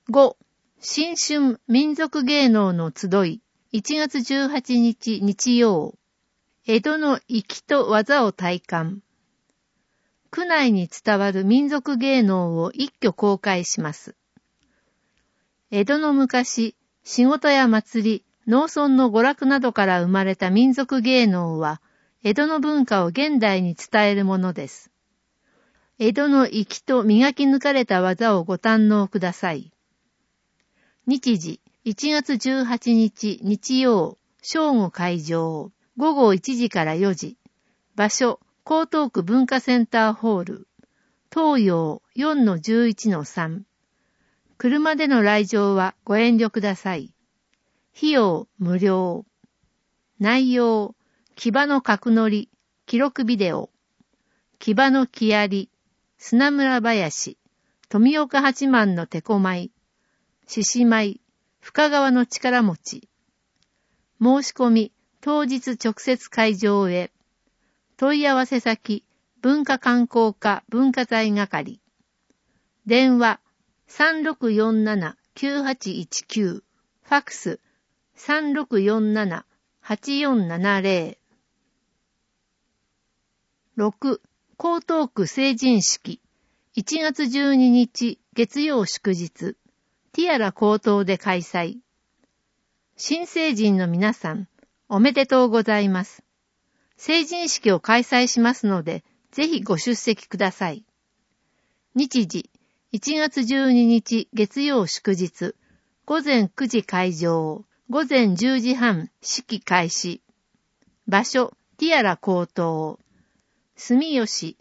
5. 新春民族芸能の集い、1月18日日曜。江戸の粋と技を体感。区内に伝わる民族芸能を一挙公開します。江戸の昔、仕事や祭り、農村の娯楽などから生まれた民族芸能は、江戸の文化を現代に伝えるものです。江戸の粋と磨き抜かれた技をご堪能ください。日時、1月18日日曜、正午開場、午後1時から4時。場所、江東区文化センターホール。東洋 4-11-3。車での来場はご遠慮ください。費用無料。内容、騎馬の角乗り、記録ビデオ。騎馬の木槍、砂村林、富岡八幡の手こ舞、獅子舞、深川の力持ち。申し込み、当日直接会場へ。問い合わせ先、文化観光課文化財係。電話、3647-9819。ファックス、3647-8470。6. 江東区成人式。1月12日月曜祝日。ティアラ江東で開催。新成人の皆さん、おめでとうございます。成人式を開催しますので、ぜひご出席ください。日時、1月12日月曜祝日。午前9時開場。午前10時半式開始。場所、ティアラ江東。住吉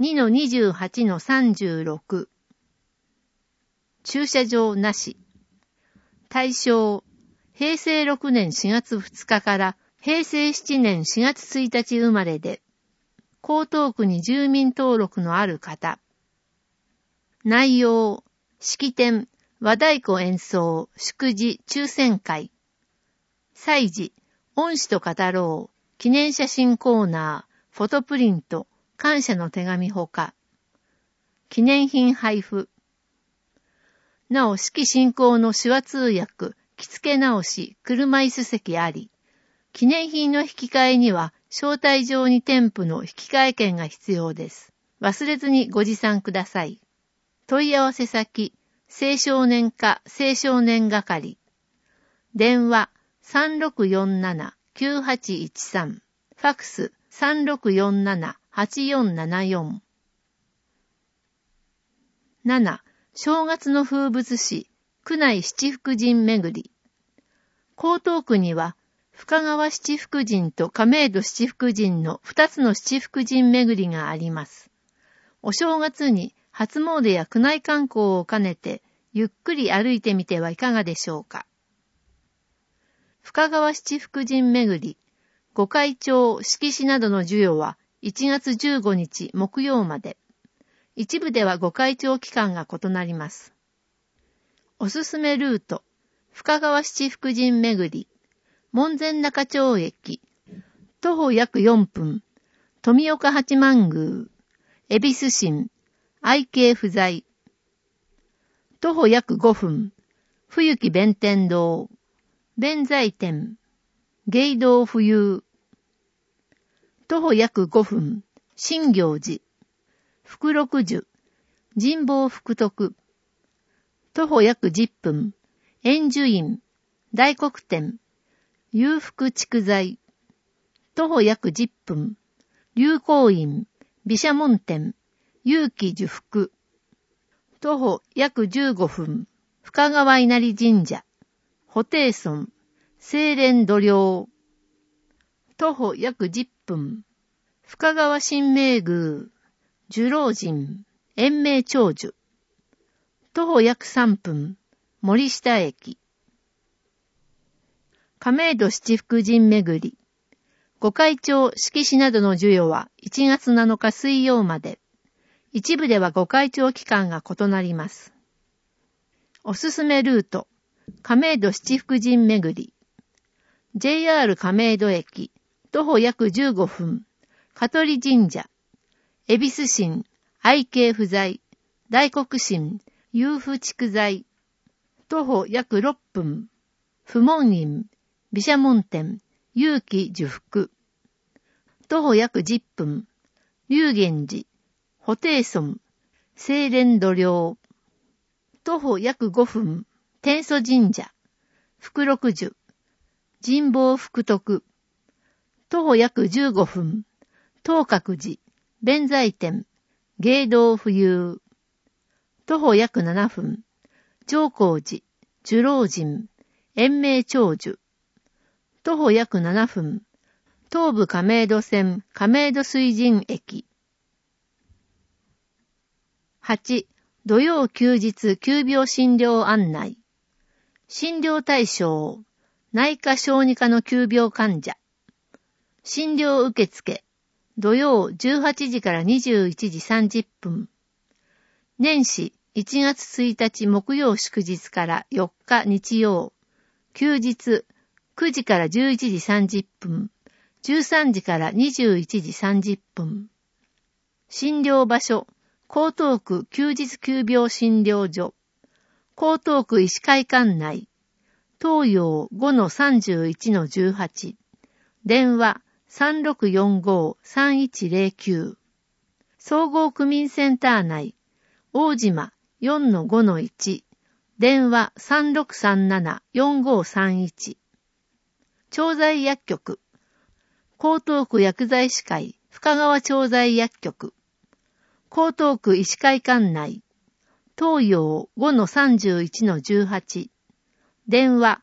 2-28-36。駐車場なし。対象、平成6年4月2日から平成7年4月1日生まれで、江東区に住民登録のある方。内容、式典、和太鼓演奏、祝辞、抽選会。祭事、恩師と語ろう、記念写真コーナー、フォトプリント、感謝の手紙ほか。記念品配布。なお、式進行の手話通訳、着付け直し、車椅子席あり。記念品の引き換えには、招待状に添付の引き換え券が必要です。忘れずにご持参ください。問い合わせ先、青少年課青少年係。電話、3647-9813。ファックス、3647-8474。7. 正月の風物詩、区内七福神巡り。江東区には、深川七福神と亀戸七福神の2つの七福神巡りがあります。お正月に初詣や区内観光を兼ねて、ゆっくり歩いてみてはいかがでしょうか。深川七福神巡り、御開帳、色紙などの授与は1月15日木曜まで。一部では御開帳期間が異なります。おすすめルート、深川七福神巡り、門前仲町駅、徒歩約4分、富岡八幡宮、恵比寿神、愛慶不在、徒歩約5分、冬木弁天堂、弁財天、芸道冬、徒歩約5分、新行寺、福禄寿、神保福徳、徒歩約10分、円寿院、大黒天、裕福蓄財、徒歩約10分、龍光院、毘沙門天、勇気寿福、徒歩約15分、深川稲荷神社、布袋村、清廉度量、徒歩約10分、深川神明宮、寿老神、延命長寿、徒歩約3分、森下駅、亀戸七福神巡り、御開帳、色紙などの授与は1月7日水曜まで。一部では御開帳期間が異なります。おすすめルート、亀戸七福神巡り。JR 亀戸駅、徒歩約15分、香取神社、恵比寿神、愛慶不在、大黒神、裕福蓄財、 徒歩約6分。不門院、毘沙門天、勇気受福。徒歩約10分。龍源寺、布袋村、清廉度量。徒歩約5分。天祖神社、福禄寿、神保福徳。徒歩約15分。東覚寺、弁財天、芸道浮遊。徒歩約7分。長光寺、寿老人、延命長寿。徒歩約7分。東武亀戸線、亀戸水神駅。8. 土曜休日急病診療案内。診療対象、内科小児科の急病患者。診療受付、土曜18時から21時30分。年始1月1日木曜祝日から4日日曜。休日9時から11時30分。13時から21時30分。診療場所、江東区休日急病診療所。江東区医師会館内。東洋 5-31-18。電話3645-3109。総合区民センター内。大島 4-5-1。電話3637-4531。調剤薬局。江東区薬剤師会深川調剤薬局。江東区医師会館内。東洋 5-31-18。電話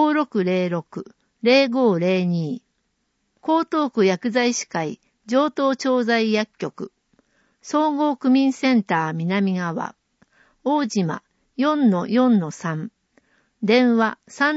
5606-0502。江東区薬剤師会上東調剤薬局。総合区民センター南側。大島 4-4-3。電話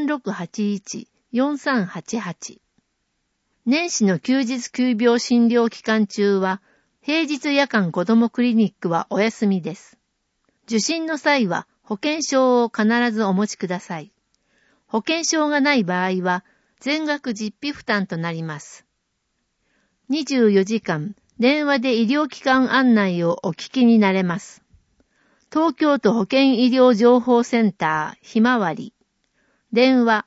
3681-4388。年始の休日急病診療期間中は、平日夜間子どもクリニックはお休みです。受診の際は保険証を必ずお持ちください。保険証がない場合は、全額実費負担となります。24時間、電話で医療機関案内をお聞きになれます。東京都保険医療情報センターひまわり。電話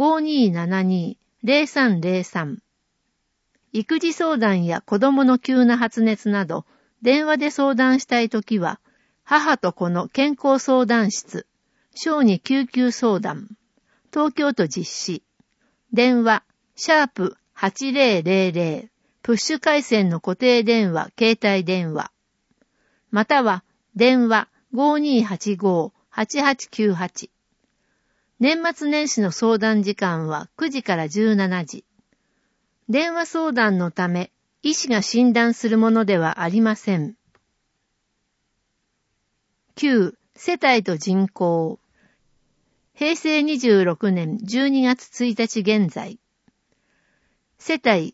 5272-0303。育児相談や子供の急な発熱など、電話で相談したいときは、母と子の健康相談室、小児救急相談、東京都実施。電話、#8000、プッシュ回線の固定電話、携帯電話。または、電話5285-8898。年末年始の相談時間は9時から17時。電話相談のため、医師が診断するものではありません。9. 世帯と人口。平成26年12月1日現在。世帯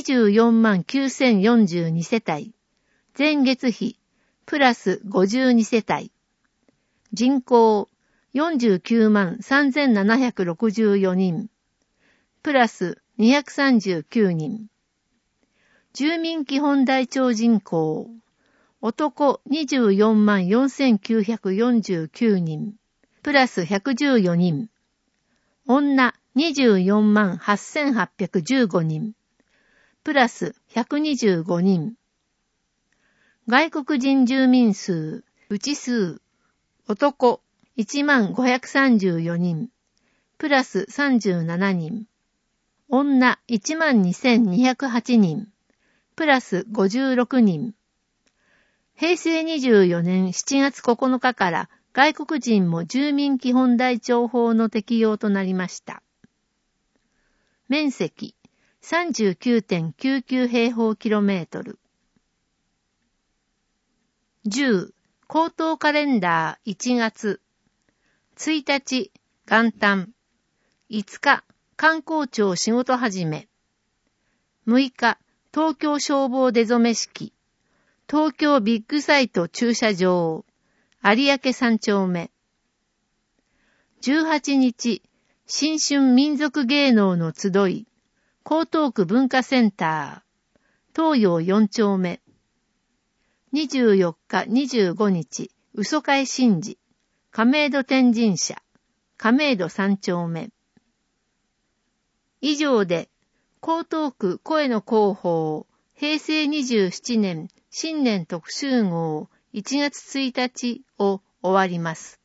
249,042世帯。前月比、プラス52世帯。人口493,764人。プラス239人。住民基本台帳人口。男244,4949人。プラス114人。女248,815人。プラス125人。外国人住民数、内数。男1534人。プラス37人。女12,208人。プラス56人。平成24年7月9日から外国人も住民基本台帳法の適用となりました。面積 39.99 平方キロメートル。10. 口頭カレンダー1月。1日、元旦。5日、観光庁仕事始め。6日、東京消防出初め式。東京ビッグサイト駐車場。有明3丁目。18日、新春民族芸能の集い。江東区文化センター。東洋4丁目。24日、25日、嘘飼神事。亀戸天神社。 亀戸3丁目。以上で、江東区声の広報、平成27年新年特集号1月1日を終わります。